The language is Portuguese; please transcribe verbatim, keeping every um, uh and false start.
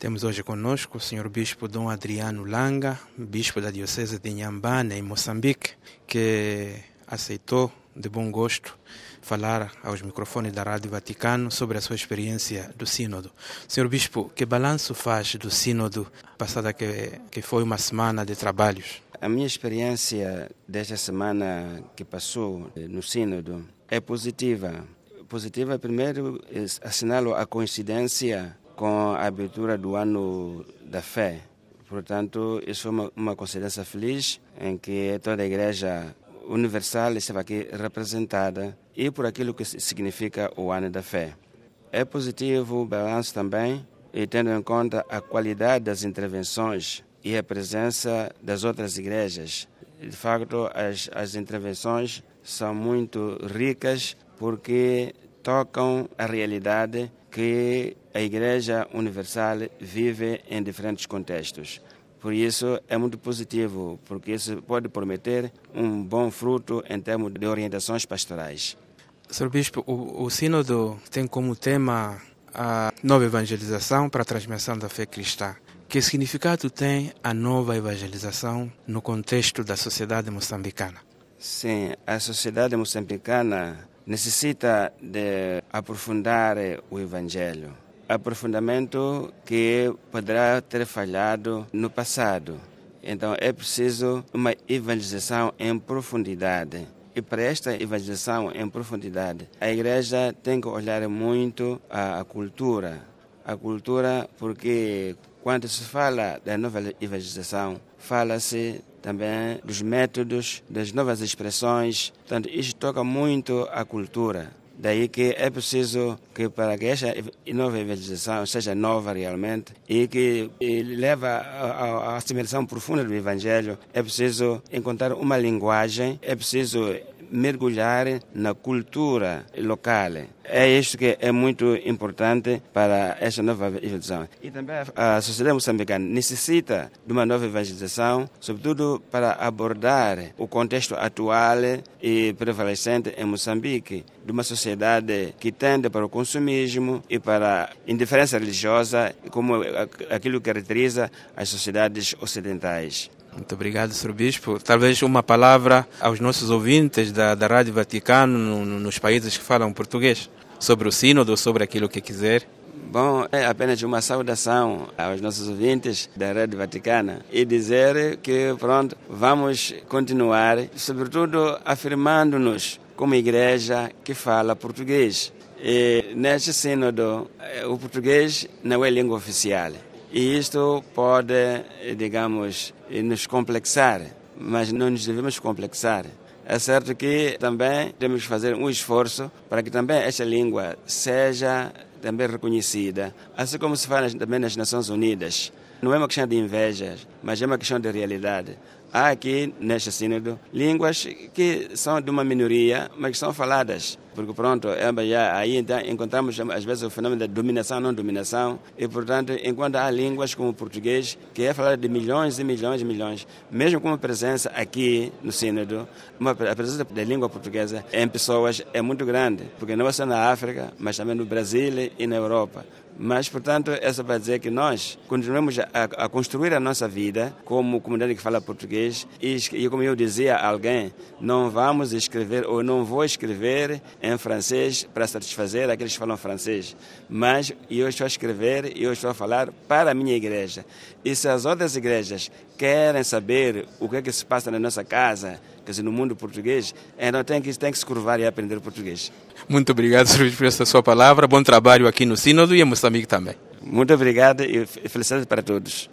Temos hoje conosco o senhor Bispo Dom Adriano Langa, Bispo da Diocese de Inhambane, em Moçambique, que aceitou de bom gosto falar aos microfones da Rádio Vaticano sobre a sua experiência do Sínodo. senhor Bispo, que balanço faz do Sínodo, passada que, que foi uma semana de trabalhos? A minha experiência desta semana que passou no Sínodo é positiva. Positiva, primeiro, assinalo a coincidência com a abertura do ano da fé. Portanto, isso é uma, uma coincidência feliz em que toda a Igreja Universal estava aqui representada e por aquilo que significa o ano da fé. É positivo o balanço também, e tendo em conta a qualidade das intervenções e a presença das outras igrejas. De facto, as, as intervenções são muito ricas porque tocam a realidade que a Igreja Universal vive em diferentes contextos. Por isso é muito positivo, porque isso pode prometer um bom fruto em termos de orientações pastorais. senhor Bispo, o, o Sínodo tem como tema a nova evangelização para a transmissão da fé cristã. Que significado tem a nova evangelização no contexto da sociedade moçambicana? Sim, a sociedade moçambicana necessita de aprofundar o Evangelho. Aprofundamento que poderá ter falhado no passado. Então é preciso uma evangelização em profundidade. E para esta evangelização em profundidade, a Igreja tem que olhar muito a, a cultura. A cultura porque quando se fala da nova evangelização, fala-se também dos métodos, das novas expressões. Portanto, isso toca muito a cultura. Daí que é preciso que para que esta nova evangelização seja nova realmente e que leve à assimilação profunda do Evangelho, é preciso encontrar uma linguagem, é preciso mergulhar na cultura local. É isto que é muito importante para esta nova evangelização. E também a sociedade moçambicana necessita de uma nova evangelização, sobretudo para abordar o contexto atual e prevalecente em Moçambique, de uma sociedade que tende para o consumismo e para a indiferença religiosa, como aquilo que caracteriza as sociedades ocidentais. Muito obrigado, senhor Bispo. Talvez uma palavra aos nossos ouvintes da, da Rádio Vaticano no, no, nos países que falam português, sobre o Sínodo, sobre aquilo que quiser. Bom, é apenas uma saudação aos nossos ouvintes da Rádio Vaticana e dizer que, pronto, vamos continuar, sobretudo afirmando-nos como igreja que fala português. E neste Sínodo, o português não é língua oficial. E isto pode, digamos, nos complexar, mas não nos devemos complexar. É certo que também temos que fazer um esforço para que também esta língua seja também reconhecida, assim como se faz também nas Nações Unidas. Não é uma questão de inveja, mas é uma questão de realidade. Há aqui, neste sínodo, línguas que são de uma minoria, mas que são faladas. Porque, pronto, aí então, encontramos, às vezes, o fenômeno da dominação, não dominação. E, portanto, enquanto há línguas como o português, que é falado de milhões e milhões e milhões, mesmo com uma presença aqui no sínodo, uma, a presença da língua portuguesa em pessoas é muito grande. Porque não é só na África, mas também no Brasil e na Europa. Mas, portanto, é só para dizer que nós continuamos a, a construir a nossa vida como comunidade que fala português e, e, como eu dizia a alguém, não vamos escrever ou não vou escrever em francês para satisfazer aqueles que falam francês, mas eu estou a escrever e eu estou a falar para a minha igreja. E se as outras igrejas querem saber o que é que se passa na nossa casa, quer dizer, no mundo português, então tem que, tem que se curvar e aprender português. Muito obrigado, senhor Bispo, por essa sua palavra. Bom trabalho aqui no Sínodo e em Moçambique também. Muito obrigado e felicidades para todos.